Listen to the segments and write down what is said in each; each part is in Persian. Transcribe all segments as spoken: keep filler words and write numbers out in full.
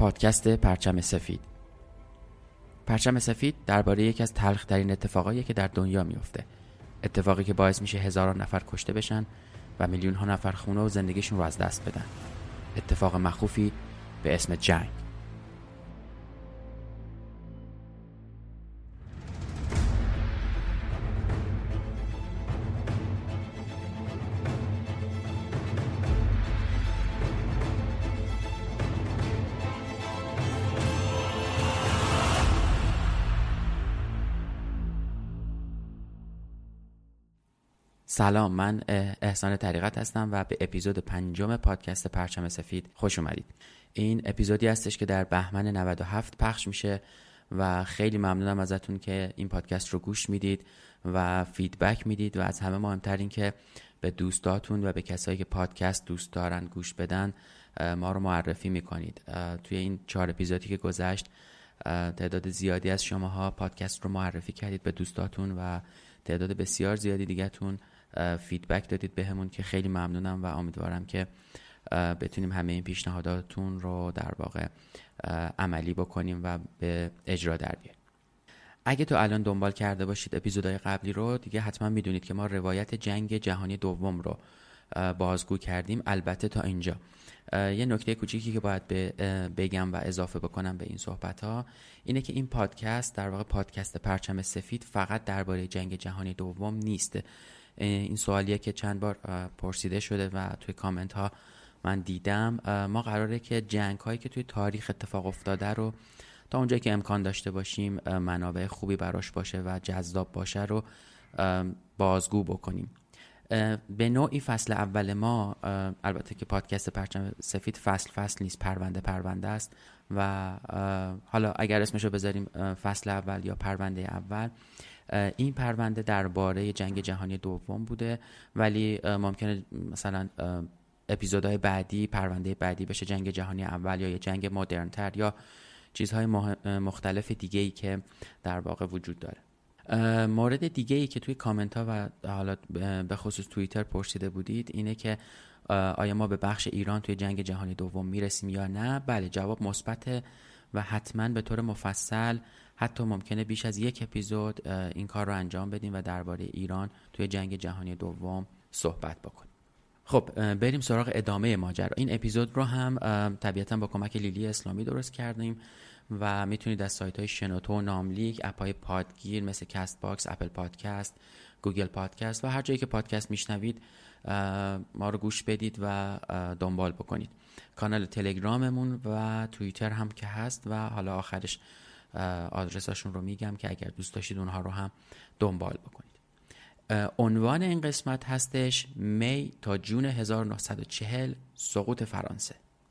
پادکست پرچم سفید. پرچم سفید درباره یکی از تلخ‌ترین اتفاقایی که در دنیا میفته. اتفاقی که باعث میشه هزاران نفر کشته بشن و میلیون ها نفر خونه و زندگیشون رو از دست بدن. اتفاق مخوفی به اسم جنگ. سلام، من احسان طریقت هستم و به اپیزود پنجم پادکست پرچم سفید خوش اومدید. این اپیزودی هستش که در بهمن نود و هفت پخش میشه و خیلی ممنونم ازتون که این پادکست رو گوش میدید و فیدبک میدید و از همه مهمتر این که به دوستاتون و به کسایی که پادکست دوست دارن گوش بدن ما رو معرفی میکنید. توی این چهار اپیزودی که گذشت تعداد زیادی از شماها پادکست رو معرفی کردید به دوستاتون و تعداد بسیار زیادی دیگه‌تون فیدبک دادید بهمون که خیلی ممنونم و امیدوارم که بتونیم همه این پیشنهاداتون رو در واقع عملی بکنیم و به اجرا در بیاریم. اگه تو الان دنبال کرده باشید اپیزودهای قبلی رو، دیگه حتما میدونید که ما روایت جنگ جهانی دوم رو بازگو کردیم. البته تا اینجا یه نکته کوچیکی که باید بگم و اضافه بکنم به این صحبت ها اینه که این پادکست در واقع پادکست پرچم سفید فقط درباره جنگ جهانی دوم نیست. این سوالیه که چند بار پرسیده شده و توی کامنت ها من دیدم. ما قراره که جنگ هایی که توی تاریخ اتفاق افتاده رو تا اونجایی که امکان داشته باشیم منابع خوبی براش باشه و جذاب باشه رو بازگو بکنیم. به نوعی فصل اول ما، البته که پادکست پرچم سفید فصل فصل نیست، پرونده پرونده است و حالا اگر اسمشو بذاریم فصل اول یا پرونده اول، این پرونده درباره جنگ جهانی دوم بوده، ولی ممکنه مثلا اپیزودهای بعدی پرونده بعدی بشه جنگ جهانی اول یا یه جنگ مدرن تر یا چیزهای مختلف دیگه ای که در واقع وجود داره. مورد دیگه ای که توی کامنت ها و حالا به خصوص توییتر پرسیده بودید اینه که آیا ما به بخش ایران توی جنگ جهانی دوم میرسیم یا نه؟ بله، جواب مثبته و حتما به طور مفصل، حتی ممکنه بیش از یک اپیزود این کار رو انجام بدیم و درباره ایران توی جنگ جهانی دوم صحبت بکنیم. خب بریم سراغ ادامه ماجرا. این اپیزود رو هم طبیعتا با کمک لیلی اسلامی درست کردیم و میتونید از سایت های شنوتو، ناملیک، اپ های پادگیر مثل کست باکس، اپل پادکست، گوگل پادکست و هر جایی که پادکست میشنوید ما رو گوش بدید و دنبال بکنید. کانال تلگراممون و توییتر هم که هست و حالا آخرش آدرساشون رو میگم که اگر دوست داشتید اونها رو هم دنبال بکنید. عنوان این قسمت هستش می تا جون هزار و نهصد و چهل، سقوط فرانسه.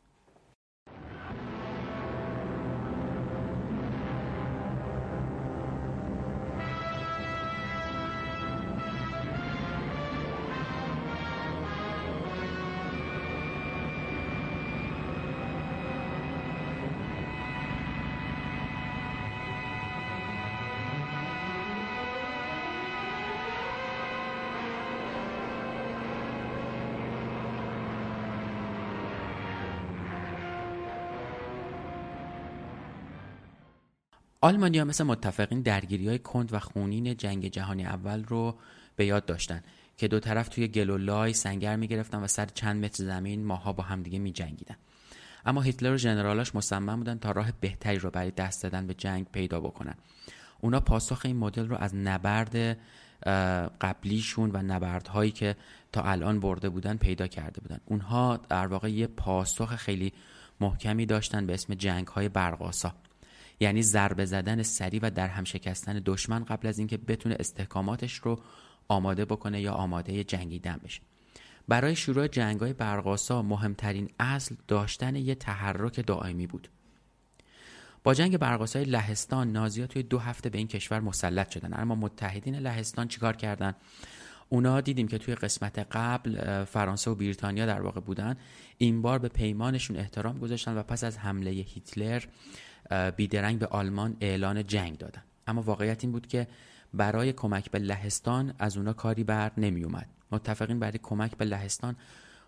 آلمانی‌ها مثل متفقین درگیری‌های کند و خونین جنگ جهانی اول رو به یاد داشتن که دو طرف توی گل و لای سنگر می‌گرفتن و سر چند متر زمین ماها با همدیگه می‌جنگیدن. اما هیتلر و ژنرالاش مصمم بودن تا راه بهتری رو برای دست دادن به جنگ پیدا بکنن. اونا پاسخ این مدل رو از نبرد قبلیشون و نبردهایی که تا الان برده بودن پیدا کرده بودن. اونها در واقع یه پاسخ خیلی محکمی داشتن به اسم جنگ‌های برق‌آسا، یعنی ضربه زدن سریع و در هم شکستن دشمن قبل از اینکه بتونه استحکاماتش رو آماده بکنه یا آماده جنگیدن بشه. برای شروع جنگ‌های برق‌آسا مهمترین اصل داشتن یه تحرک دائمی بود. با جنگ برق‌آسای لهستان نازی‌ها توی دو هفته به این کشور مسلط شدن، اما متحدین لهستان چیکار کردن؟ اونا دیدیم که توی قسمت قبل فرانسه و بریتانیا در واقع بودن، این بار به پیمانشون احترام گذاشتن و پس از حمله هیتلر بیدرنگ به آلمان اعلان جنگ دادن. اما واقعیت این بود که برای کمک به لهستان از اونا کاری بر نمی اومد. متفقین برای کمک به لهستان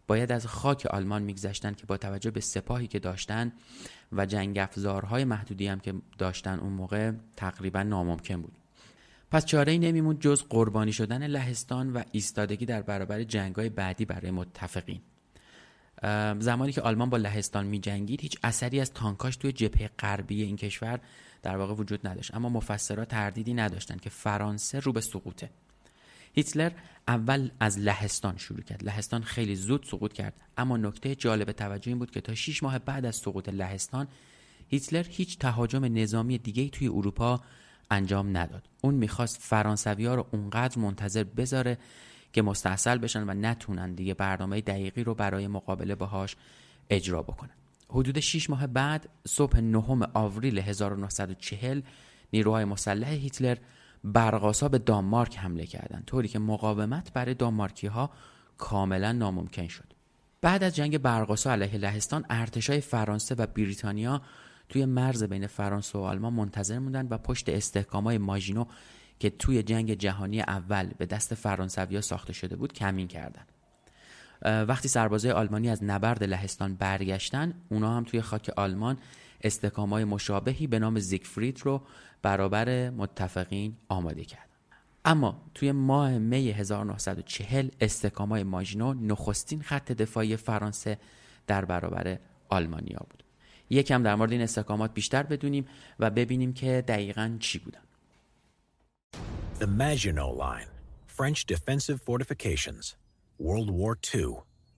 باید از خاک آلمان میگذشتن که با توجه به سپاهی که داشتن و جنگ افزارهای محدودی هم که داشتن اون موقع تقریبا ناممکن بود. پس چاره‌ای نمیموند جز قربانی شدن لهستان و ایستادگی در برابر جنگ‌های بعدی برای متفقین. زمانی که آلمان با لهستان می‌جنگید هیچ اثری از تانکاش توی جبهه غربی این کشور در واقع وجود نداشت، اما مفسرها تردیدی نداشتن که فرانسه رو به سقوطه. هیتلر اول از لهستان شروع کرد. لهستان خیلی زود سقوط کرد، اما نکته جالب توجه این بود که تا شش ماه بعد از سقوط لهستان هیتلر هیچ تهاجم نظامی دیگه‌ای توی اروپا انجام نداد. اون میخواست فرانسوی‌ها رو اونقدر منتظر بذاره که مستاصل بشن و نتونن دیگه برنامه دقیقی رو برای مقابله باهاش اجرا بکنن. حدود شش ماه بعد صبح نهم آوریل هزار و نهصد و چهل نیروهای مسلح هیتلر برق‌آسا به دانمارک حمله کردند، طوری که مقاومت برای دانمارکی‌ها کاملا ناممکن شد. بعد از جنگ برق‌آسا علیه لهستان، ارتشای فرانسه و بریتانیا توی مرز بین فرانسه و آلمان منتظر موندن و پشت استحکام‌های ماژینو که توی جنگ جهانی اول به دست فرانسوی‌ها ساخته شده بود کمین کردند. وقتی سربازای آلمانی از نبرد لهستان برگشتن، اونا هم توی خاک آلمان استحکام‌های مشابهی به نام زیگفرید رو برابر متفقین آماده کردن. اما توی ماه می هزار و نهصد و چهل استحکام‌های ماژینو نخستین خط دفاعی فرانسه در برابر آلمانیا بود. یکم در مورد این استحکامات بیشتر بدونیم و ببینیم که دقیقاً چی بودن. The Maginot Line, French defensive fortifications, World War Two.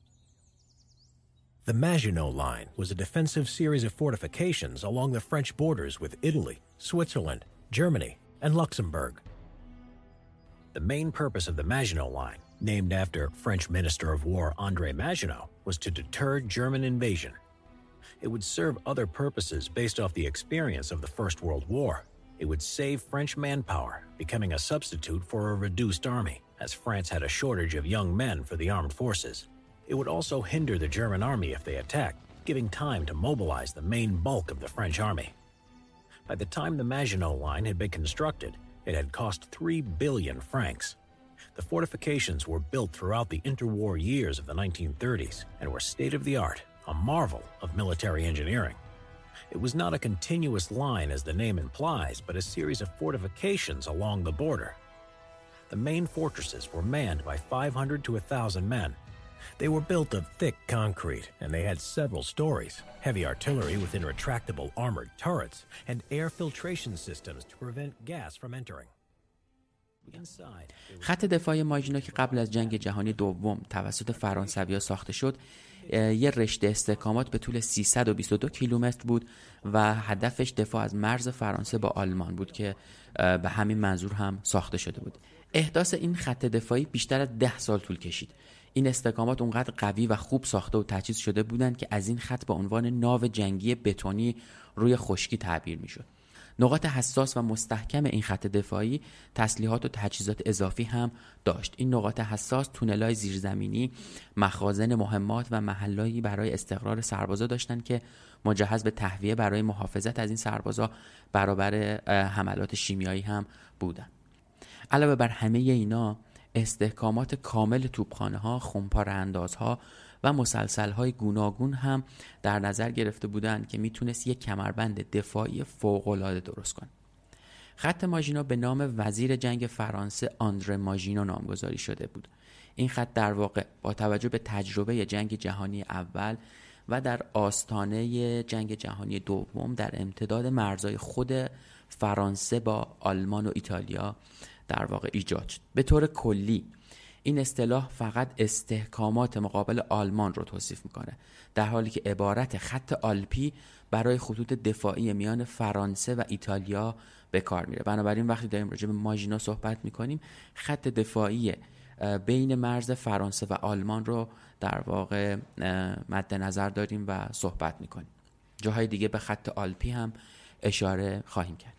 The Maginot Line was a defensive series of fortifications along the French borders with Italy, Switzerland, Germany, and Luxembourg. The main purpose of the Maginot Line, named after French Minister of War André Maginot, was to deter German invasion. It would serve other purposes based off the experience of the First World War. It would save French manpower, becoming a substitute for a reduced army, as France had a shortage of young men for the armed forces. It would also hinder the German army if they attacked, giving time to mobilize the main bulk of the French army. By the time the Maginot Line had been constructed, it had cost three billion francs. The fortifications were built throughout the interwar years of the nineteen thirties and were state-of-the-art, a marvel of military engineering. It was not a continuous line as the name implies, but a series of fortifications along the border. The main fortresses were manned by five hundred to one thousand men. They were built of thick concrete, and they had several stories, heavy artillery within retractable armored turrets, and air filtration systems to prevent gas from entering. خط دفاعی ماژینو که قبل از جنگ جهانی دوم توسط فرانسوی‌ها ساخته شد، یه رشته استحکامات به طول سیصد و بیست و دو کیلومتر بود و هدفش دفاع از مرز فرانسه با آلمان بود که به همین منظور هم ساخته شده بود. احداث این خط دفاعی بیشتر از ده سال طول کشید. این استحکامات اونقدر قوی و خوب ساخته و تجهیز شده بودند که از این خط به عنوان ناو جنگی بتونی روی خشکی تعبیر میشد. نقاط حساس و مستحکم این خط دفاعی تسلیحات و تجهیزات اضافی هم داشت. این نقاط حساس تونل‌های زیرزمینی، مخازن مهمات و محلهایی برای استقرار سربازا داشتند که مجهز به تهویه برای محافظت از این سربازا برابر حملات شیمیایی هم بودند. علاوه بر همه اینا، استحکامات کامل توپخانه‌ها، خمپاره اندازها و مسلسل‌های گوناگون هم در نظر گرفته بودند که میتونست یک کمربند دفاعی فوق‌العاده درست کنه. خط ماژینو به نام وزیر جنگ فرانسه آندره ماژینو نامگذاری شده بود. این خط در واقع با توجه به تجربه جنگ جهانی اول و در آستانه جنگ جهانی دوم در امتداد مرزهای خود فرانسه با آلمان و ایتالیا در واقع ایجاد شد. به طور کلی این اصطلاح فقط استحکامات مقابل آلمان رو توصیف میکنه، در حالی که عبارت خط آلپی برای خطوط دفاعی میان فرانسه و ایتالیا به کار میره. بنابراین وقتی داریم راجع به ماژینو صحبت میکنیم، خط دفاعی بین مرز فرانسه و آلمان رو در واقع مد نظر داریم و صحبت میکنیم. جاهای دیگه به خط آلپی هم اشاره خواهیم کرد.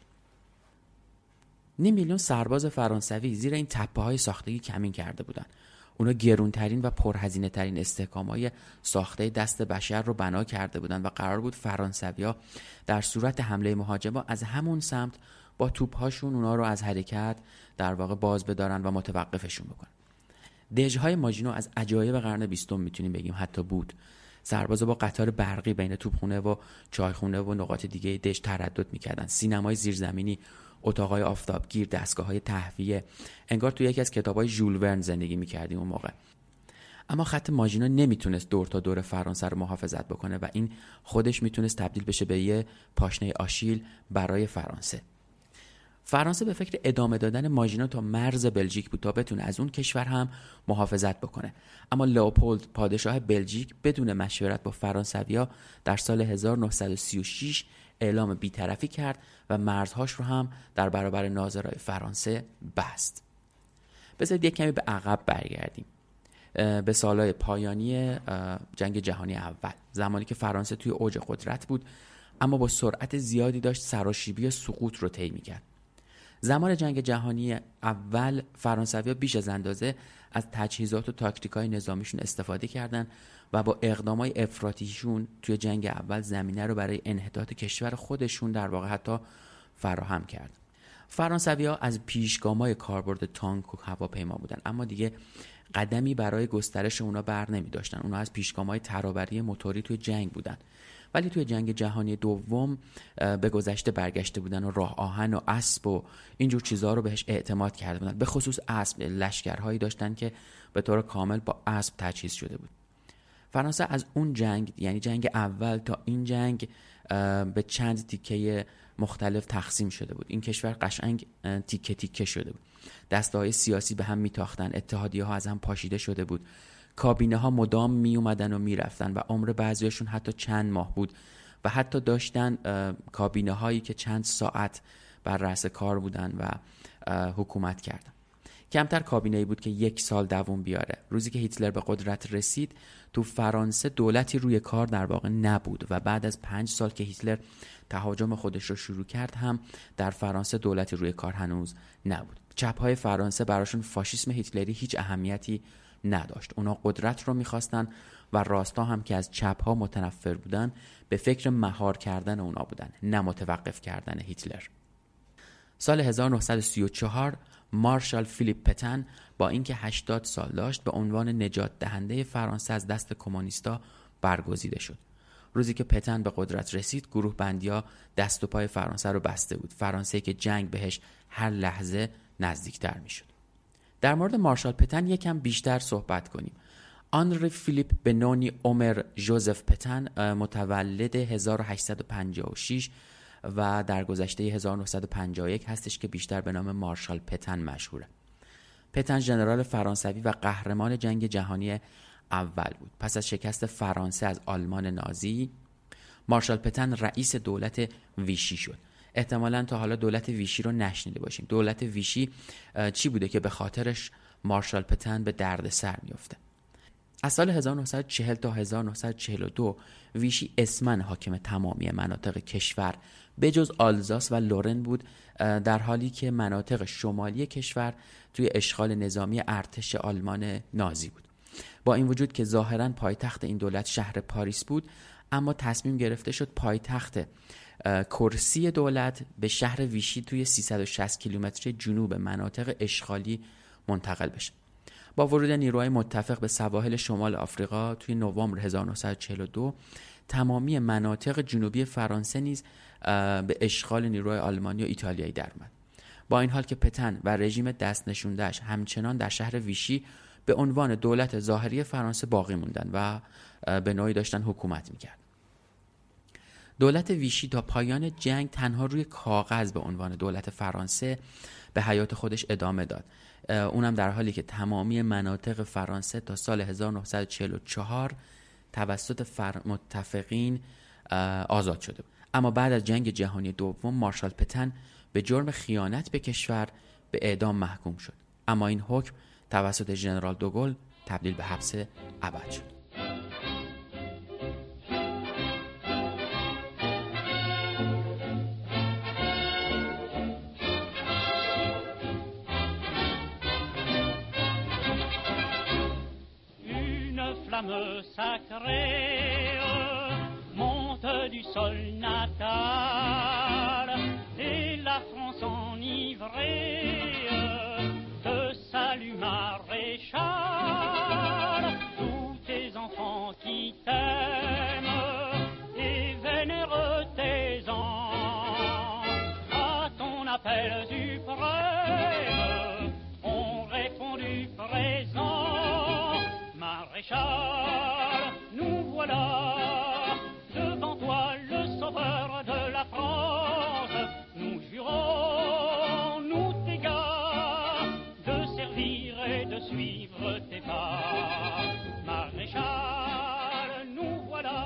نیم میلیون سرباز فرانسوی زیر این تپه‌های ساختگی کمین کرده بودند. اونا گرونترین و پرهزینه ترین استحکام‌های ساخته دست بشر رو بنا کرده بودند و قرار بود فرانسوی‌ها در صورت حمله مهاجما از همون سمت با توپ‌هاشون اونا رو از حرکت در واقع باز بدارن و متوقفشون بکنن. دژهای ماژینو از عجایب قرن بیستم میتونیم بگیم، حتی بود. سربازا با قطار برقی بین توپخونه و چایخونه و نقاط دیگه دژ تردد میکردن. سینمای زیرزمینی، اتاقای آفتابگیر، دستگاه‌های تهویه، انگار توی یکی از کتاب‌های ژول ورن زندگی می‌کردیم اون موقع. اما خط ماژینو نمیتونست دور تا دور فرانسه رو محافظت بکنه و این خودش میتونست تبدیل بشه به یه پاشنه آشیل برای فرانسه. فرانسه به فکر ادامه دادن ماژینو تا مرز بلژیک بود تا بتونه از اون کشور هم محافظت بکنه. اما لئوپولد پادشاه بلژیک بدون مشورت با فرانسویا در سال هزار و نهصد و سی و شش اعلام بی‌طرفی کرد و مرزهاش رو هم در برابر ناظرای فرانسه بست. بذارید یک کمی به عقب برگردیم، به سالهای پایانی جنگ جهانی اول، زمانی که فرانسه توی اوج قدرت بود اما با سرعت زیادی داشت سراشیبی سقوط رو طی می‌کرد. زمان جنگ جهانی اول فرانسوی‌ها بیش از اندازه از تجهیزات و تاکتیک‌های نظامیشون استفاده کردند و با اقدامات افراطیشون توی جنگ اول زمینه رو برای انحطاط کشور خودشون در واقع حتی فراهم کرد. فرانسوی‌ها از پیشگام‌های کاربرد تانک و هواپیما بودن، اما دیگه قدمی برای گسترش اونا بر نمی داشتن. اونا از پیشگام‌های ترابری موتوری توی جنگ بودن، ولی توی جنگ جهانی دوم به گذشته برگشته بودن و راه آهن و اسب و اینجور چیزها رو بهش اعتماد کرده بودن. به خصوص اسب، لشکرهایی داشتن که به طور کامل با اسب تجهیز شده بود. فرانسه از اون جنگ، یعنی جنگ اول تا این جنگ، به چند تیکه مختلف تقسیم شده بود. این کشور قشنگ تیکه تیکه شده بود. دسته‌های سیاسی به هم میتاختن، اتحادیه‌ها از هم پاشیده شده بود. کابینه ها مدام می اومدن و می رفتن و عمر بعضیاشون حتی چند ماه بود و حتی داشتن کابینه هایی که چند ساعت بر رأس کار بودن و حکومت کردن. کمتر کابینه‌ای بود که یک سال دوام بیاره. روزی که هیتلر به قدرت رسید تو فرانسه دولتی روی کار در واقع نبود و بعد از پنج سال که هیتلر تهاجم خودش رو شروع کرد هم در فرانسه دولتی روی کار هنوز نبود. چپ‌های فرانسه براشون فاشیسم هیتلری هیچ اهمیتی نداشت. اونا قدرت رو میخواستن و راستا هم که از چپ‌ها متنفر بودن به فکر مهار کردن اونا بودن، نه متوقف کردن هیتلر. سال هزار و نهصد و سی و چهار مارشال فیلیپ پتن با اینکه هشتاد سال داشت به عنوان نجات دهنده فرانسه از دست کمونیستا برگزیده شد. روزی که پتن به قدرت رسید گروه بندی‌ها دست و پای فرانسه رو بسته بود. فرانسه که جنگ بهش هر لحظه نزدیکتر میشد. در مورد مارشال پتن یکم بیشتر صحبت کنیم. آنری فیلیپ بنونی عمر ژوزف پتن متولد هزار و هشتصد و پنجاه و شش و در گذشته هزار و نهصد و پنجاه و یک هستش که بیشتر به نام مارشال پتن مشهوره. پتن ژنرال فرانسوی و قهرمان جنگ جهانی اول بود. پس از شکست فرانسه از آلمان نازی، مارشال پتن رئیس دولت ویشی شد. احتمالاً تا حالا دولت ویشی رو نشنیده باشیم. دولت ویشی چی بوده که به خاطرش مارشال پتن به درد سر میفته؟ از سال هزار و نهصد و چهل تا هزار و نهصد و چهل و دو ویشی اسمن حاکم تمامی مناطق کشور به جز آلزاس و لورن بود، در حالی که مناطق شمالی کشور توی اشغال نظامی ارتش آلمان نازی بود. با این وجود که ظاهراً پایتخت این دولت شهر پاریس بود، اما تصمیم گرفته شد پایتخت کرسی دولت به شهر ویشی توی سیصد و شصت کیلومتر جنوب مناطق اشغالی منتقل بشه. با ورود نیروهای متفق به سواحل شمال آفریقا توی نوامبر هزار و نهصد و چهل و دو تمامی مناطق جنوبی فرانسه نیز به اشغال نیروهای آلمانی و ایتالیایی در اومد. با این حال که پتن و رژیم دست نشونده‌اش همچنان در شهر ویشی به عنوان دولت ظاهری فرانسه باقی موندن و به نوعی داشتن حکومت میکرد. دولت ویشی تا پایان جنگ تنها روی کاغذ به عنوان دولت فرانسه به حیات خودش ادامه داد. اونم در حالی که تمامی مناطق فرانسه تا سال هزار و نهصد و چهل و چهار توسط فر... متفقین آزاد شده بود. اما بعد از جنگ جهانی دوم مارشال پتن به جرم خیانت به کشور به اعدام محکوم شد. اما این حکم توسط ژنرال دوگل تبدیل به حبس ابد شد. Flamme sacrée monte du sol natal et la France enivrée te salue maréchal. appel suprême ont répondu présent. Maréchal, nous voilà devant toi, le sauveur de la France. Nous jurons, nous tes gars, de servir et de suivre tes pas. Maréchal, nous voilà,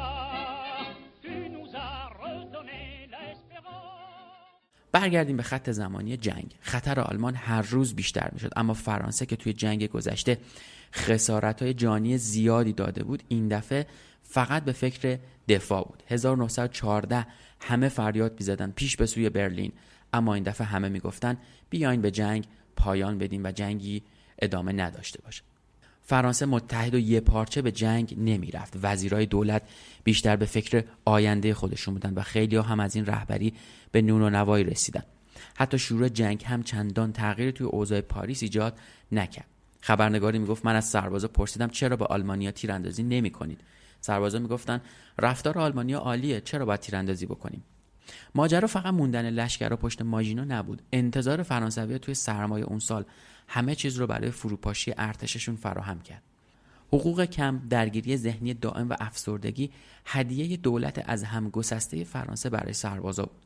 tu nous as redonné l'espérance. برگردیم به خط زمانی جنگ. خطر آلمان هر روز بیشتر میشد، اما فرانسه که توی جنگ گذشته خسارت‌های جانی زیادی داده بود، این دفعه فقط به فکر دفاع بود. هزار و نهصد و چهارده همه فریاد می‌زدن پیش به سوی برلین، اما این دفعه همه میگفتن بیاین به جنگ پایان بدیم و جنگی ادامه نداشته باشه. فرانسه متحد و یه پارچه به جنگ نمی رفت. وزیرای دولت بیشتر به فکر آینده خودشون بودن و خیلی ها هم از این رهبری به نون و نوایی رسیدن. حتی شروع جنگ هم چندان تغییر توی اوضاع پاریس ایجاد نکرد. خبرنگاری میگفت من از سربازا پرسیدم چرا با آلمانیا تیراندازی نمی کنید؟ سربازا میگفتن رفتار آلمانیا عالیه، چرا باید تیراندازی بکنیم؟ ماجرا فقط موندن لشکرها پشت ماژینا نبود. انتظار فرانسوی‌ها توی سرمایه اون سال همه چیز رو برای فروپاشی ارتششون فراهم کرد. حقوق کم، درگیری ذهنی دائم و افسردگی هدیه دولت از هم گسسته فرانسه برای سربازا بود.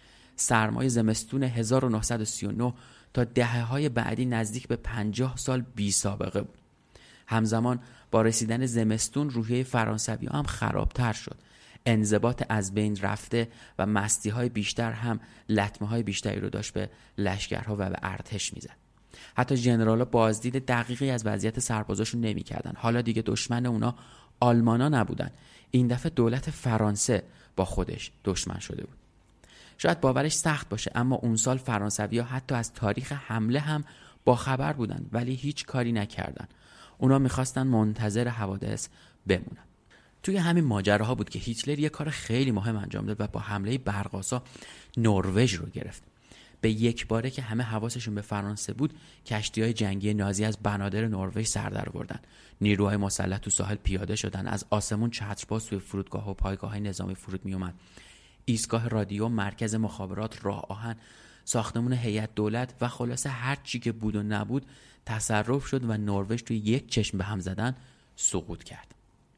سرمای زمستون هزار و نهصد و سی و نه تا دهه‌های بعدی نزدیک به پنجاه سال بی سابقه بود. همزمان با رسیدن زمستون روحیه فرانسوی‌ها هم خرابتر شد. انضباط از بین رفته و مستی‌های بیشتر هم لطمه‌های بیشتری رو داشت به لشکرها و به ارتش میزد. حتی ژنرال‌ها بازدید دقیقی از وضعیت سربازاشون نمی‌کردن. حالا دیگه دشمن اونا آلمانا نبودن. این دفعه دولت فرانسه با خودش دشمن شده بود. شاید باورش سخت باشه، اما اون سال فرانسوی‌ها حتی از تاریخ حمله هم با خبر بودن، ولی هیچ کاری نکردن. اونا می‌خواستن منتظر حوادث بمونن. توی همین ماجراها بود که هیتلر یه کار خیلی مهم انجام داد و با حمله برق‌آسا نروژ رو گرفت. به یک باره که همه حواسشون به فرانسه بود، کشتی‌های جنگی نازی از بنادر نروژ سر درآوردن. نیروهای مسلح تو ساحل پیاده شدن، از آسمون چترباز توی فرودگاه و پایگاه‌های نظامی فرود میومد. ایستگاه رادیو، مرکز مخابرات، راه آهن، ساختمون هیئت دولت و خلاصه هر چی که بود و نبود تصرف شد و نروژ توی یک چشم به هم زدن سقوط کرد.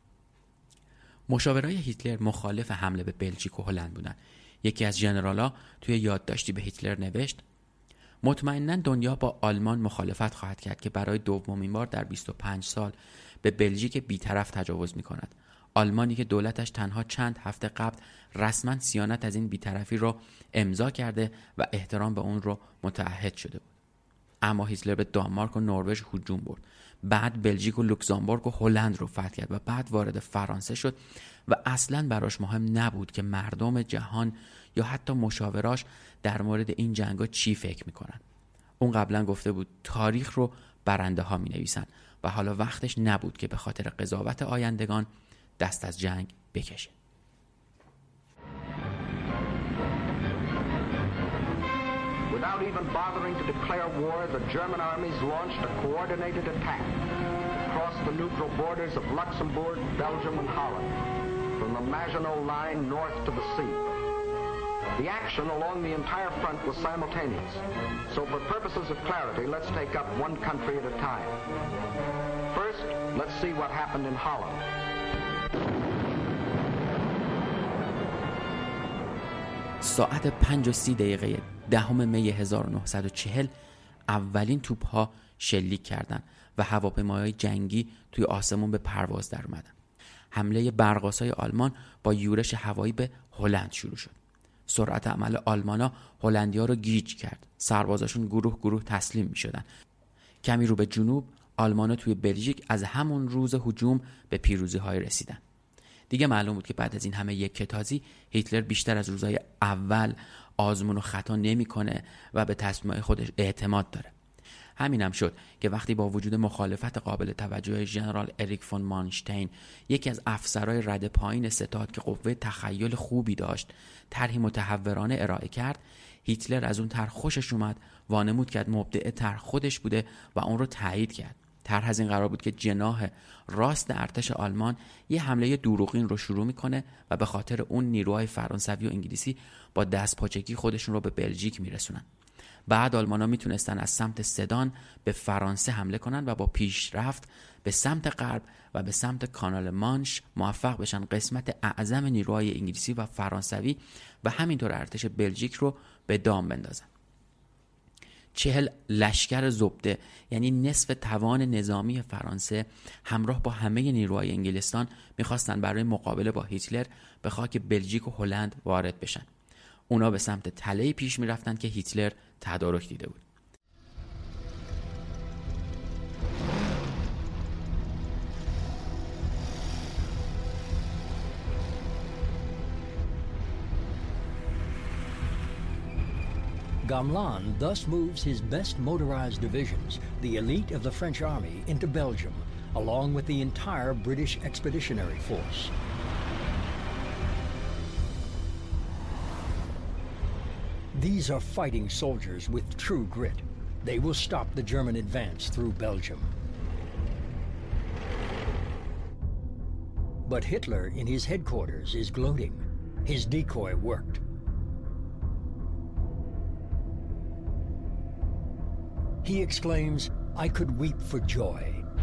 مشاورای هیتلر مخالف حمله به بلژیک و هلند بودن. یکی از ژنرال‌ها توی یادداشتی به هیتلر نوشت مطمئناً دنیا با آلمان مخالفت خواهد کرد که برای دومین بار در بیست و پنج سال به بلژیک بی‌طرف تجاوز می‌کند. آلمانی که دولتش تنها چند هفته قبل رسما صیانت از این بی‌طرفی رو امضا کرده و احترام به اون رو متعهد شده بود. اما هیتلر به دانمارک و نروژ هجوم برد. بعد بلژیک و لوکزامبورگ و هلند رو فتح کرد و بعد وارد فرانسه شد و اصلاً براش مهم نبود که مردم جهان یا حتی مشاوراش در مورد این جنگا چی فکر میکنن. اون قبلا گفته بود تاریخ رو برنده ها می نویسن و حالا وقتش نبود که به خاطر قضاوت آیندگان دست از جنگ بکشه. Without even bothering to declare war, the German armies launched a coordinated attack across the neutral borders of Luxembourg, Belgium, and Holland, from the Maginot Line north to the sea. The action along the entire front was simultaneous, so for purposes of clarity, let's take up one country at a time. First, let's see what happened in Holland. ساعت پنج و سی دقیقه دهم می هزار و نهصد و چهل اولین توپ‌ها شلیک کردند و هواپیماهای جنگی توی آسمون به پرواز در اومدن. حمله برق‌آسای آلمان با یورش هوایی به هلند شروع شد. سرعت عمل آلمانا هلندی‌ها رو گیج کرد. سربازاشون گروه گروه تسلیم می‌شدن. کمی رو به جنوب، آلمانا توی بلژیک از همون روز هجوم به پیروزی‌های رسیدن. دیگه معلوم بود که بعد از این همه یک کتازی هیتلر بیشتر از روزهای اول آزمون و خطا نمی‌کنه و به تصمیم‌های خودش اعتماد داره. همین هم شد که وقتی با وجود مخالفت قابل توجه ژنرال اریک فون مانشتین، یکی از افسرهای رده پایین ستاد که قوه تخیل خوبی داشت، طرحی متحورانه ارائه کرد، هیتلر از اون طرح خوشش اومد، وانمود کرد مبدع طرح خودش بوده و اون رو تایید کرد. طرح از این قرار بود که جناح راست ارتش آلمان یه حمله دروغین رو شروع میکنه و به خاطر اون نیروهای فرانسوی و انگلیسی با دست پاچگی خودشون رو به بلژیک میرسونن. بعد آلمان‌ها میتونستن از سمت سدان به فرانسه حمله کنن و با پیشرفت به سمت غرب و به سمت کانال مانش موفق بشن قسمت اعظم نیروهای انگلیسی و فرانسوی و همینطور ارتش بلژیک رو به دام بندازن. چهل لشکر زبده، یعنی نصف توان نظامی فرانسه، همراه با همه نیروهای انگلستان میخواستن برای مقابله با هیتلر به خاک بلژیک و هلند وارد بشن. اونا به سمت تله پیش میرفتن که هیتلر تدارک دیده بود. Gamelin thus moves his best motorized divisions, the elite of the French army, into Belgium, along with the entire British expeditionary force. These are fighting soldiers with true grit. They will stop the German advance through Belgium. But Hitler in his headquarters is gloating. His decoy worked. He exclaims, "I could weep for joy."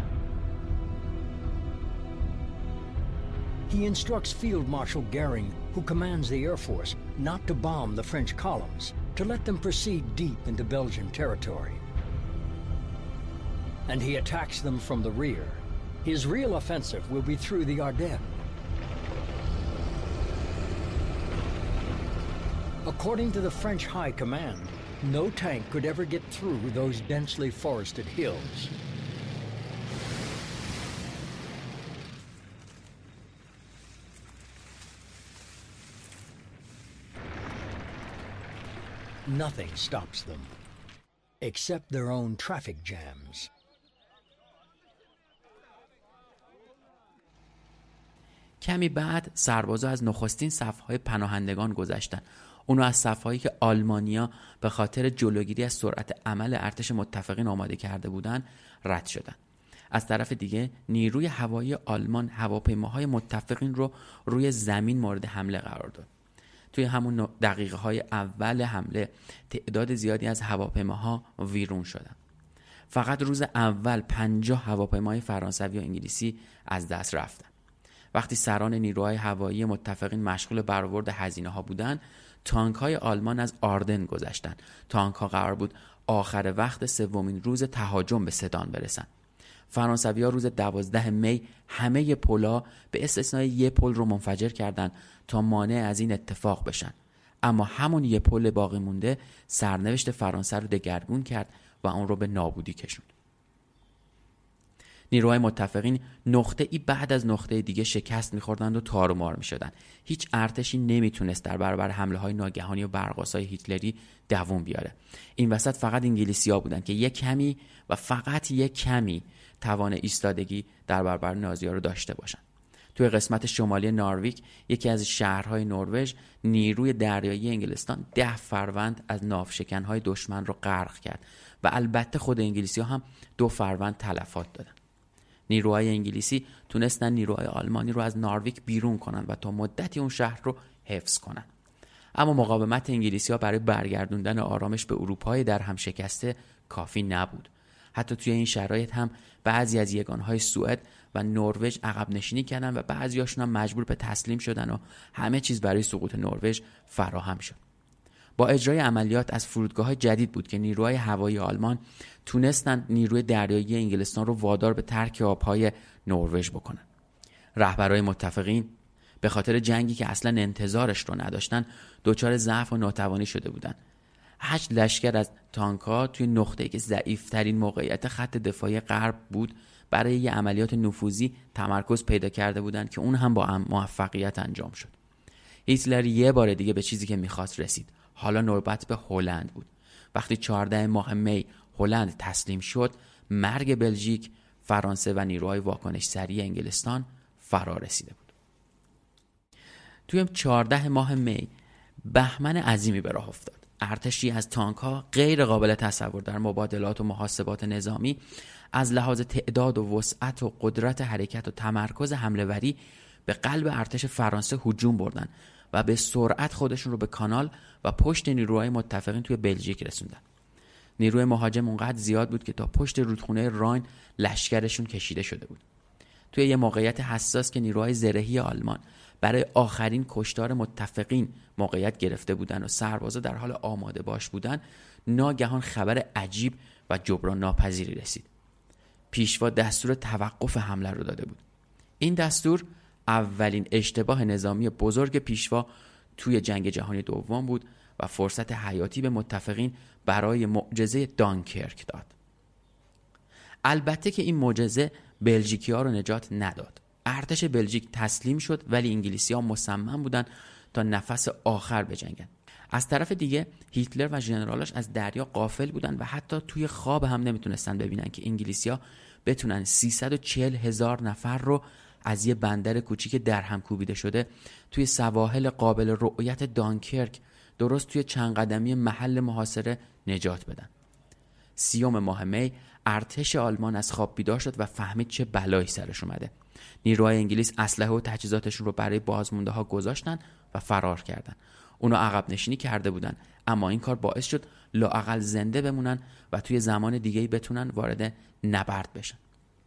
He instructs Field Marshal Goering, who commands the Air Force, not to bomb the French columns, to let them proceed deep into Belgian territory. And he attacks them from the rear. His real offensive will be through the Ardennes. According to the French High Command, no tank could ever get through those densely forested hills. Nothing stops them, except their own traffic jams. کمی بعد سربازا از نخستین صف‌های پناهندگان گذشتن. اونو از صف‌هایی که آلمانیا به خاطر جلوگیری از سرعت عمل ارتش متفقین آماده کرده بودن رد شدن. از طرف دیگه نیروی هوایی آلمان هواپیماهای متفقین رو روی زمین مورد حمله قرار داد. توی همون دقیقه های اول حمله تعداد زیادی از هواپیماها ویرون شدن. فقط روز اول پنجاه هواپیمای فرانسوی و انگلیسی از دست رفتن. وقتی سران نیروهای هوایی متفقین مشغول برآورد هزینه ها بودن، تانک های آلمان از آردن گذشتن. تانک ها قرار بود آخر وقت سومین روز تهاجم به سدان برسن. فرانسوی ها روز دوازده می همه پل‌ها به استثنای یک پل رو منفجر کردند تا مانع از این اتفاق بشن. اما همون یک پل باقی مونده سرنوشت فرانسه رو دگرگون کرد و اون رو به نابودی کشوند. نیروهای متفقین نقطه ای بعد از نقطه دیگه شکست می‌خوردند و تار و مار می‌شدند. هیچ ارتشی نمیتونست در برابر حمله‌های ناگهانی و برق‌آسای هیتلری دووم بیاره. این وسط فقط انگلیسی‌ها بودند که یک کمی و فقط یک کمی توان ایستادگی در برابر نازی‌ها رو داشته باشند. توی قسمت شمالی نارویک، یکی از شهرهای نروژ، نیروی دریایی انگلستان ده فروند از ناوشکن‌های دشمن رو غرق کرد و البته خود انگلیسی‌ها هم دو فروند تلفات دادن. نیروهای انگلیسی تونستن نیروهای آلمانی رو از نارویک بیرون کنن و تا مدتی اون شهر رو حفظ کنن. اما مقاومت انگلیسی‌ها برای برگردوندن آرامش به اروپای در هم شکسته کافی نبود. حتی توی این شرایط هم بعضی از یگانهای سوئد و نروژ عقب نشینی کردن و بعضیاشون هم مجبور به تسلیم شدن و همه چیز برای سقوط نروژ فراهم شد. با اجرای عملیات از فرودگاه‌های جدید بود که نیروهای هوایی آلمان تونستند نیروی دریایی انگلستان رو وادار به ترک آب‌های نروژ بکنن. رهبرای متفقین به خاطر جنگی که اصلا انتظارش رو نداشتن دچار ضعف و ناتوانی شده بودند. هشت لشکر از تانک‌ها توی نقطه‌ای که ضعیف‌ترین موقعیت خط دفاعی غرب بود برای یه عملیات نفوذی تمرکز پیدا کرده بودند که اون هم با موفقیت انجام شد. هیتلر یه بار دیگه به چیزی که می‌خواست رسید. حالا نوبت به هلند بود. وقتی چهاردهم ماه می هلند تسلیم شد، مرگ بلژیک، فرانسه و نیروهای واکنش سریع انگلستان فرا رسیده بود. توی چهاردهم ماه می بهمن عظیمی به راه افتاد. ارتشی از تانک‌ها غیر قابل تصور در مبادلات و محاسبات نظامی از لحاظ تعداد و وسعت و قدرت حرکت و تمرکز حمله‌وری به قلب ارتش فرانسه هجوم بردن و به سرعت خودشون رو به کانال و پشت نیروهای متفقین توی بلژیک رسوندن. نیروی مهاجم اونقدر زیاد بود که تا پشت رودخونه راین لشکرشون کشیده شده بود. توی یه موقعیت حساس که نیروهای زرهی آلمان برای آخرین کشتار متفقین موقعیت گرفته بودن و سربازا در حال آماده باش بودن، ناگهان خبر عجیب و جبران ناپذیری رسید. پیشوا دستور توقف حمله رو داده بود. این دستور اولین اشتباه نظامی بزرگ پیشوا توی جنگ جهانی دوم بود و فرصت حیاتی به متفقین برای معجزه دانکرک داد. البته که این معجزه بلژیکی‌ها رو نجات نداد. ارتش بلژیک تسلیم شد، ولی انگلیسی‌ها مصمم بودن تا نفس آخر بجنگن. از طرف دیگه هیتلر و ژنرالاش از دریا غافل بودن و حتی توی خواب هم نمیتونستن ببینن که انگلیسی‌ها بتونن سیصد و چهل هزار نفر رو از یه بندر کوچیک درهم کوبیده شده توی سواحل قابل رؤیت دانکرک درست توی چند قدمی محل محاصره نجات بدن. سیوم ماه می ارتش آلمان از خواب بیدار شد و فهمید چه بلایی سرش اومده. نیروهای انگلیس اسلحه و تجهیزاتشون رو برای بازمونده ها گذاشتن و فرار کردن. اونا عقب نشینی کرده بودن، اما این کار باعث شد لااقل زنده بمونن و توی زمان دیگه‌ای بتونن وارد نبرد بشن.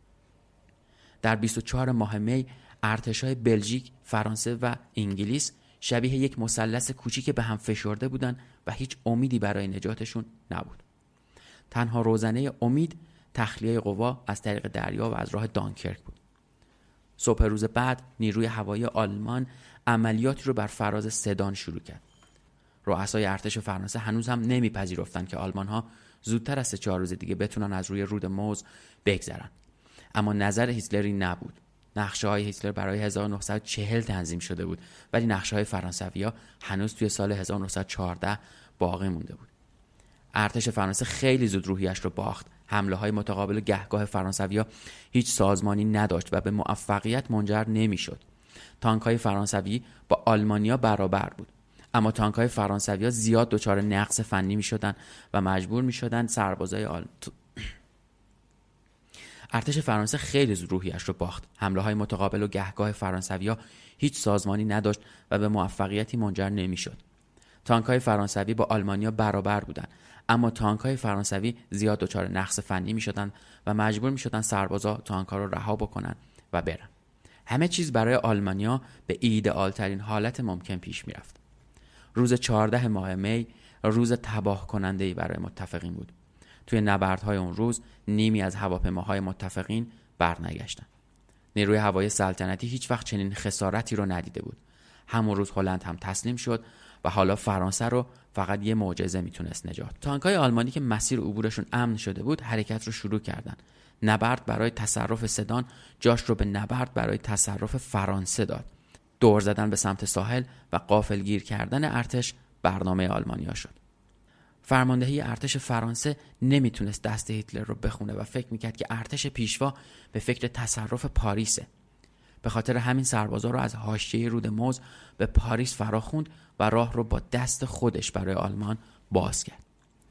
در بیست و چهارم ماه می ارتش‌های بلژیک، فرانسه و انگلیس شبیه یک مثلث کوچیک به هم فشرده بودن و هیچ امیدی برای نجاتشون نبود. تنها روزنه امید تخلیه قوا از طریق دریا و از راه دانکرک بود. صبح روز بعد نیروی هوایی آلمان عملیاتی رو بر فراز سدان شروع کرد. رؤسای ارتش فرانسه هنوز هم نمیپذیرفتند که آلمان‌ها زودتر از سه چهار روز دیگه بتونن از روی رود موز بگذرن. اما نظر هیتلری نبود. نقشه‌های هیتلر برای هزار و نهصد و چهل تنظیم شده بود، ولی نقشه‌های فرانسوی‌ها هنوز توی سال هزار و نهصد و چهارده باقی مونده بود. ارتش فرانسه خیلی زود روحیش رو باخت. حمله‌های متقابل و گهگاه فرانسوی‌ها هیچ سازمانی نداشت و به موفقیت منجر نمی‌شد. تانک‌های فرانسوی با آلمانیا برابر بود، اما تانک‌های فرانسوی‌ها زیاد دچار نقص فنی می‌شدند و مجبور می‌شدند سربازای آل... ارتش فرانسه خیلی زود روحیش رو باخت. حمله‌های متقابل و گهگاه فرانسوی‌ها هیچ سازمانی نداشت و به موفقیتی منجر نمی‌شد. تانک‌های فرانسوی با آلمانیا برابر بودند، اما تانک‌های فرانسوی زیاد دچار نقص فنی می‌شدند و مجبور می‌شدند سربازا تانک‌ها رو رها بکنن و برن. همه چیز برای آلمانیا به ایدئال‌ترین حالت ممکن پیش می‌رفت. روز چهاردهم ماه می روز تباه کننده‌ای برای متفقین بود. توی نبردهای اون روز نیمی از هواپیماهای متفقین برنگشتن. نیروی هوایی سلطنتی هیچ وقت چنین خسارتی رو ندیده بود. همون روز هلند هم تسلیم شد و حالا فرانسه رو فقط یه معجزه میتونست نجات. تانک‌های آلمانی که مسیر عبورشون امن شده بود حرکت رو شروع کردن. نبرد برای تصرف سدان جاش رو به نبرد برای تصرف فرانسه داد. دور زدن به سمت ساحل و غافلگیر کردن ارتش برنامه آلمانیا شد. فرماندهی ارتش فرانسه نمیتونست دست هیتلر رو بخونه و فکر میکرد که ارتش پیشوا به فکر تصرف پاریسه. به خاطر همین سربازا رو از حاشیه رود موز به پاریس فراخوند و راه رو با دست خودش برای آلمان باز کرد.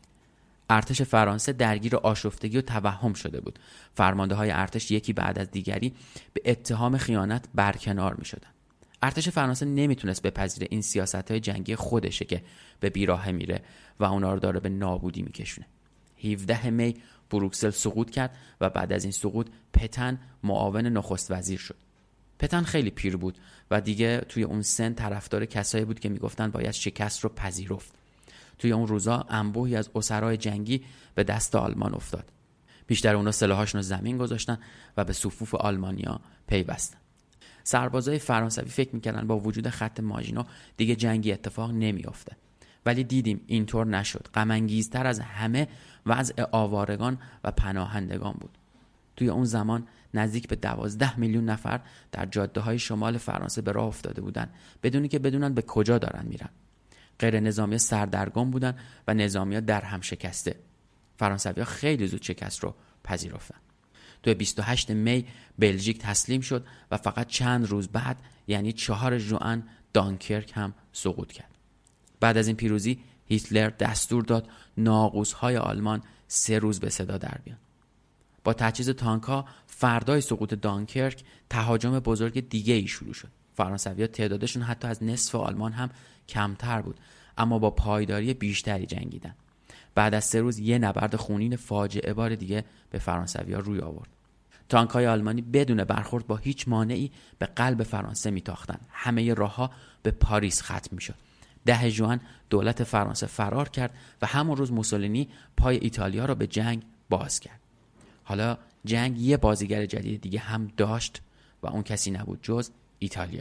ارتش فرانسه درگیر آشفتگی و توهم شده بود. فرمانده‌های ارتش یکی بعد از دیگری به اتهام خیانت برکنار می‌شدند. ارتش فرانسه نمیتونست بپذیره این سیاست‌های جنگی خودشه که به بیراهه میره و اونا رو داره به نابودی میکشونه. هفدهم می بروکسل سقوط کرد و بعد از این سقوط پتن معاون نخست وزیر شد. پتن خیلی پیر بود و دیگه توی اون سن طرفدار کسایی بود که میگفتن باید شکست رو پذیرفت. توی اون روزا انبوهی از اسرای جنگی به دست آلمان افتاد. بیشتر اونا سلاحاشون رو زمین گذاشتن و به صفوف آلمانیا پیوستن. سربازای فرانسوی فکر میکردن با وجود خط ماژینو دیگه جنگی اتفاق نمیافته، ولی دیدیم اینطور نشد. غم انگیزتر از همه وضع آوارگان و پناهندگان بود. توی اون زمان نزدیک به دوازده میلیون نفر در جاده های شمال فرانسه به راه افتاده بودن بدونی که بدونن به کجا دارن میرن. غیر نظامی سردرگم بودن و نظامی در هم شکسته. فرانسوی ها خیلی زود شکست رو پذیرفتن. توی بیست و هشتم می بلژیک تسلیم شد و فقط چند روز بعد یعنی چهارم ژوئن دانکرک هم سقوط کرد. بعد از این پیروزی هیتلر دستور داد ناقوس‌های آلمان سه روز به صدا در بیان. با تجهیز تانک‌ها فردای سقوط دانکرک تهاجم بزرگ دیگه‌ای شروع شد. فرانسوی‌ها تعدادشون حتی از نصف آلمان هم کمتر بود، اما با پایداری بیشتری جنگیدن. بعد از سه روز یه نبرد خونین فاجعه بار دیگه به فرانسوی‌ها روی آورد. تانک‌های آلمانی بدون برخورد با هیچ مانعی به قلب فرانسه میتاختند. همه راه‌ها به پاریس ختم میشد. ده ژوئن دولت فرانسه فرار کرد و همون روز موسولینی پای ایتالیا را به جنگ باز کرد. حالا جنگ یه بازیگر جدید دیگه هم داشت و اون کسی نبود جز ایتالیا.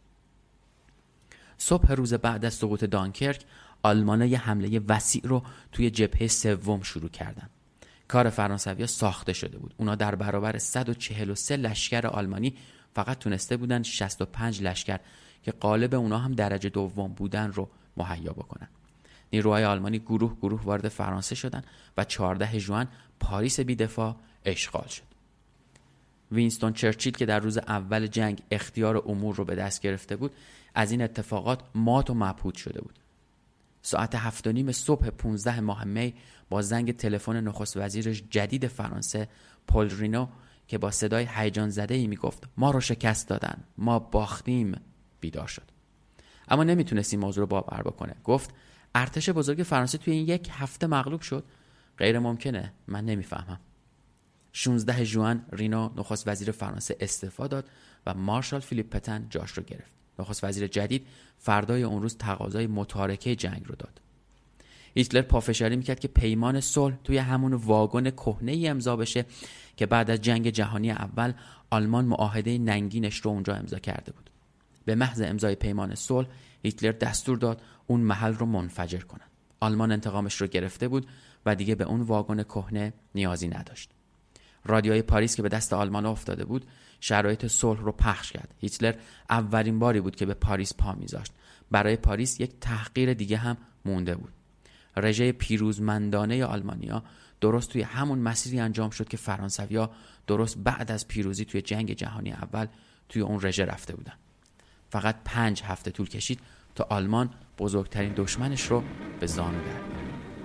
صبح روز بعد از سقوط دانکرک، آلمان‌ها یه حمله وسیع رو توی جبهه سوم شروع کردن. کار فرانسوی‌ها ساخته شده بود. اونا در برابر صد و چهل و سه لشکر آلمانی فقط تونسته بودن شصت و پنج لشکر که غالب اونا هم درجه دوم بودن رو مهیا بکنن. نیروهای آلمانی گروه گروه وارد فرانسه شدن و چهارده ژوئن پاریس بی‌دفاع اشغال شد. وینستون چرچیل که در روز اول جنگ اختیار امور رو به دست گرفته بود، از این اتفاقات مات و مبهوت شده بود. ساعت هفت و نیم صبح پانزده ماه می با زنگ تلفن نخست وزیر جدید فرانسه پل رینو که با صدای هیجان زده‌ای میگفت ما رو شکست دادن، ما باختیم، بیدار شد. اما نمیتونست این موضوع رو باور بکنه. گفت ارتش بزرگ فرانسه توی این یک هفته مغلوب شد؟ غیر ممکنه، من نمیفهمم. شانزده ژوئن رینو نخست وزیر فرانسه استعفا داد و مارشال فیلیپ پتن جاش رو گرفت. نخست وزیر جدید فردای اون روز تقاضای متارکه جنگ رو داد. هیتلر پافشاری میکرد که پیمان صلح توی همون واگن کهنه‌ای امضا بشه که بعد از جنگ جهانی اول آلمان معاهده ننگینش رو اونجا امضا کرده بود. به محض امضای پیمان صلح هیتلر دستور داد اون محل رو منفجر کنن. آلمان انتقامش رو گرفته بود و دیگه به اون واگن کهنه نیازی نداشت. رادیوی پاریس که به دست آلمان افتاده بود شرایط صلح رو پخش کرد. هیتلر اولین باری بود که به پاریس پا میذاشت. برای پاریس یک تحقیر دیگه هم مونده بود. رژه پیروزمندانه آلمانیا درست توی همون مسیری انجام شد که فرانسوی‌ها درست بعد از پیروزی توی جنگ جهانی اول توی اون رژه رفته بودن. فقط پنج هفته طول کشید تا آلمان بزرگترین دشمنش رو به زانو در بیاره.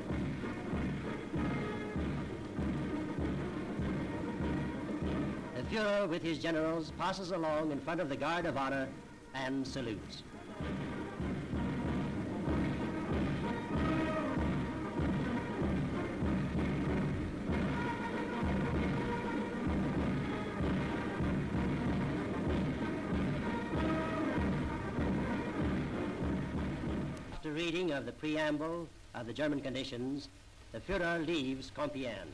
The Führer with his generals passes along in front of the guard of honor and salutes. After reading of the preamble of the German conditions, the Führer leaves Compiègne.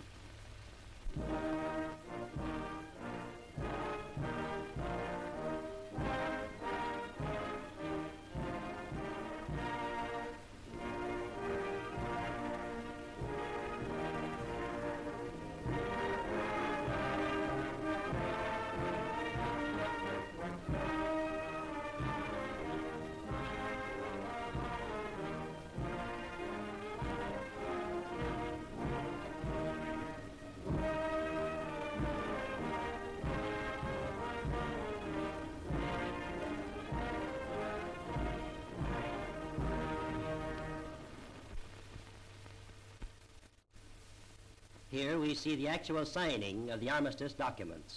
Here we see the actual signing of the armistice documents.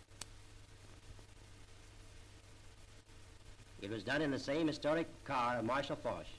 It was done in the same historic car of Marshal Foch.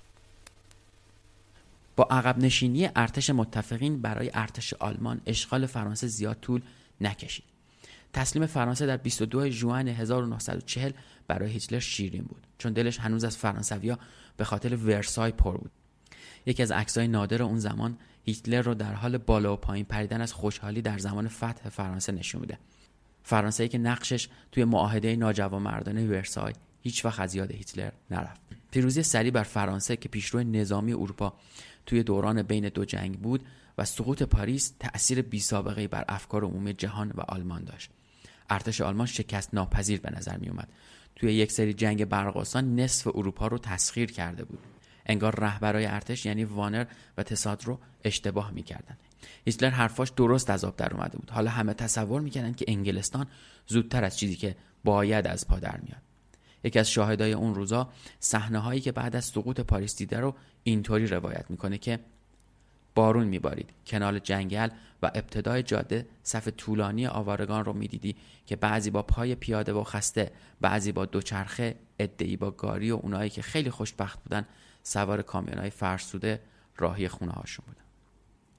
با عقب نشینی ارتش متفقین برای ارتش آلمان اشغال فرانسه زیاد طول نکشید. تسلیم فرانسه در بیست و دو ژوئن هزار و نهصد و چهل برای هیتلر شیرین بود، چون دلش هنوز از فرانسویا به خاطر ورسای پر بود. یکی از عکس‌های نادر اون زمان هیتلر رو در حال بالا و پایین پریدن از خوشحالی در زمان فتح فرانسه نشون میده. فرانسه‌ای که نقشش توی معاهده ناجوانمردانه ورسای هیچ وقت از یاد هیتلر نرفت. پیروزی سریع بر فرانسه که پیشرو نظامی اروپا توی دوران بین دو جنگ بود و سقوط پاریس تأثیر بی‌سابقه‌ای بر افکار عمومی جهان و آلمان داشت. ارتش آلمان شکست ناپذیر به نظر می اومد. توی یک سری جنگ برق‌آسا نصف اروپا رو تسخیر کرده بود. انگار رهبرای ارتش یعنی وانر و تساد رو اشتباه می‌کردن. هیتلر حرفاش درست از آب در اومده بود. حالا همه تصور می‌کردن که انگلستان زودتر از چیزی که باید از پا در میاد. یکی از شاهدای اون روزا صحنه‌هایی که بعد از سقوط پاریس دیده رو اینطوری روایت میکنه که بارون میبارید، کنار جنگل و ابتدای جاده صف طولانی آوارگان رو میدیدی که بعضی با پای پیاده و خسته، بعضی با دوچرخه، عده‌ای با گاری و اونایی که خیلی خوشبخت بودن سوار کامیونای فرسوده راهی خونه هاشون بودن.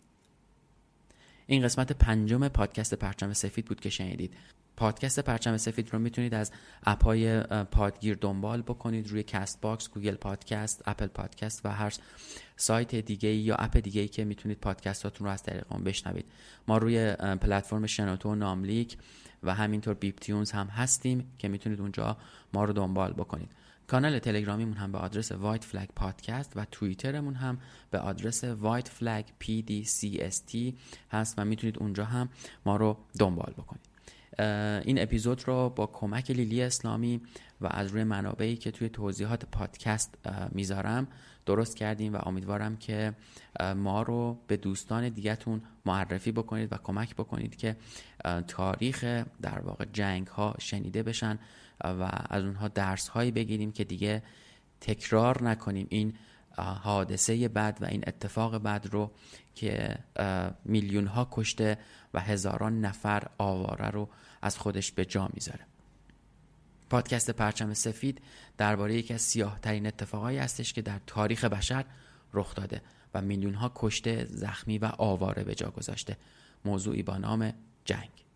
این قسمت پنجم پادکست پرچم سفید بود که شنیدید. پادکست پرچم سفید رو میتونید از اپ‌های پادگیر دنبال بکنید، روی کست باکس، گوگل پادکست، اپل پادکست و هر سایت دیگه‌ای یا اپ دیگه‌ای که میتونید پادکستاتون رو از طریق اون بشنوید. ما روی پلتفرم شنوتو و ناملیک و همینطور بیپ تیونز هم هستیم که میتونید اونجا ما رو دنبال بکنید. کانال تلگرامیمون هم به آدرس وایت فلگ پادکست و توییترمون هم به آدرس وایت فلگ پی دی سی اس تی هست و میتونید اونجا هم ما رو دنبال بکنید. این اپیزود رو با کمک لیلی اسلامی و از روی منابعی که توی توضیحات پادکست میذارم درست کردیم و امیدوارم که ما رو به دوستان دیگه‌تون معرفی بکنید و کمک بکنید که تاریخ در واقع جنگ ها شنیده بشن و از اونها درس هایی بگیریم که دیگه تکرار نکنیم این حادثه بد و این اتفاق بد رو که میلیون ها کشته و هزاران نفر آواره رو از خودش به جا میذاره. پادکست پرچم سفید درباره یکی از سیاه ترین اتفاقایی هستش که در تاریخ بشر رخ داده و میلیون ها کشته، زخمی و آواره به جا گذاشته. موضوعی با نام جنگ.